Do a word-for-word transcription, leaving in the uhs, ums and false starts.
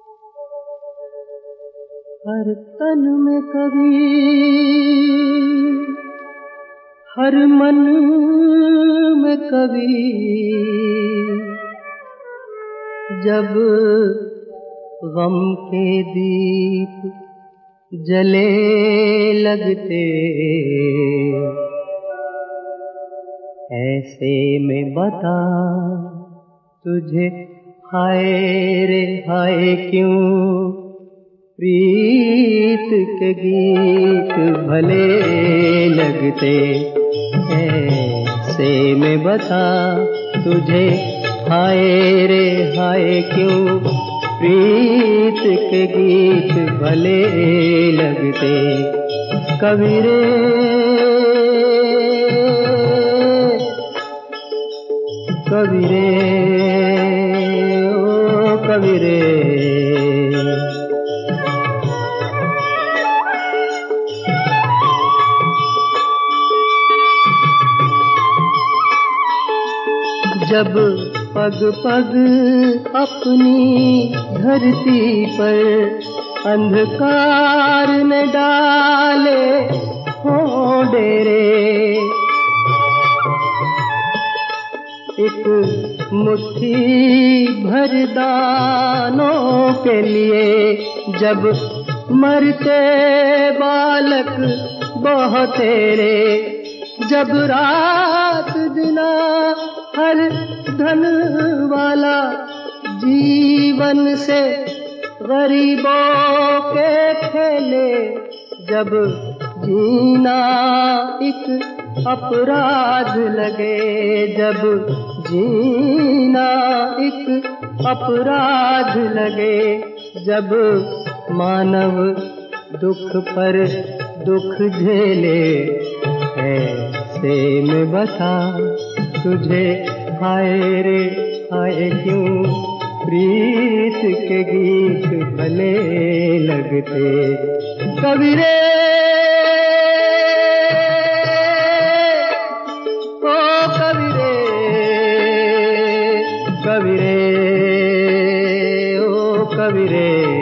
हर तन में कभी, हर मन में कभी, जब गम के दीप जले लगते, ऐसे में बता तुझे हाय रे हाय क्यों प्रीत के गीत भले लगते। ऐसे में बता तुझे हाय रे हाय क्यों प्रीत के गीत भले लगते। कबीरे कबीरे ओ कबीरे, जब पग पग अपनी धरती पर अंधकार न डाले हो डेरे, एक मुट्ठी भर दानों के लिए जब मरते बालक बहुत तेरे, जब रात दिना हर धन वाला जीवन से गरीबों के खेले, जब जीना एक अपराध लगे, जब जीना एक अपराध लगे, जब मानव दुख पर दुख झेले। ऐसे में बता तुझे हाय रे हाय क्यों प्रीत के गीत भले लगते। कबीरे ओ कबीरे कबीरे ओ कबीरे।